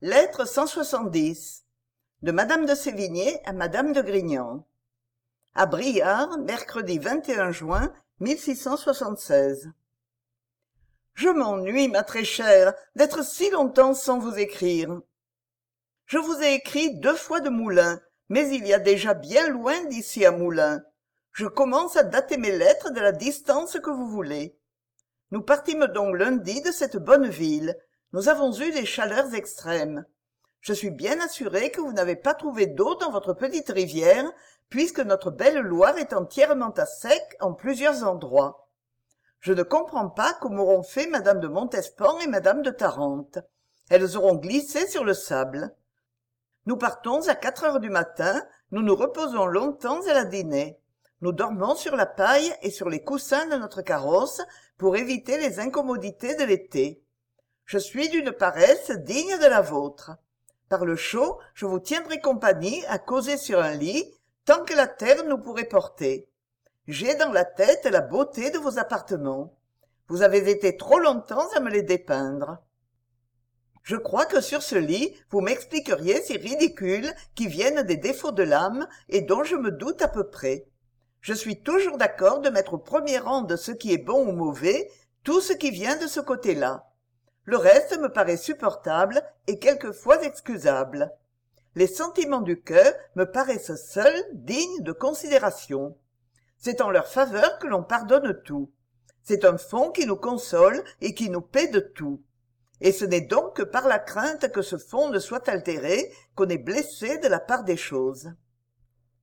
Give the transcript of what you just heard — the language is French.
Lettre 170 de Madame de Sévigné à Madame de Grignan. À Briare, mercredi 21 juin 1676. Je m'ennuie, ma très chère, d'être si longtemps sans vous écrire. Je vous ai écrit 2 fois de Moulins, mais il y a déjà bien loin d'ici à Moulins. Je commence à dater mes lettres de la distance que vous voulez. Nous partîmes donc lundi de cette bonne ville. Nous avons eu des chaleurs extrêmes. Je suis bien assuré que vous n'avez pas trouvé d'eau dans votre petite rivière, puisque notre belle Loire est entièrement à sec en plusieurs endroits. Je ne comprends pas comment auront fait madame de Montespan et madame de Tarente. Elles auront glissé sur le sable. Nous partons à 4 heures du matin, nous nous reposons longtemps à la dîner. Nous dormons sur la paille et sur les coussins de notre carrosse pour éviter les incommodités de l'été. Je suis d'une paresse digne de la vôtre. Par le chaud, je vous tiendrai compagnie à causer sur un lit, tant que la terre nous pourrait porter. J'ai dans la tête la beauté de vos appartements. Vous avez été trop longtemps à me les dépeindre. Je crois que sur ce lit, vous m'expliqueriez ces ridicules qui viennent des défauts de l'âme et dont je me doute à peu près. Je suis toujours d'accord de mettre au premier rang de ce qui est bon ou mauvais tout ce qui vient de ce côté-là. Le reste me paraît supportable et quelquefois excusable. Les sentiments du cœur me paraissent seuls dignes de considération. C'est en leur faveur que l'on pardonne tout. C'est un fonds qui nous console et qui nous paie de tout. Et ce n'est donc que par la crainte que ce fonds ne soit altéré qu'on est blessé de la part des choses.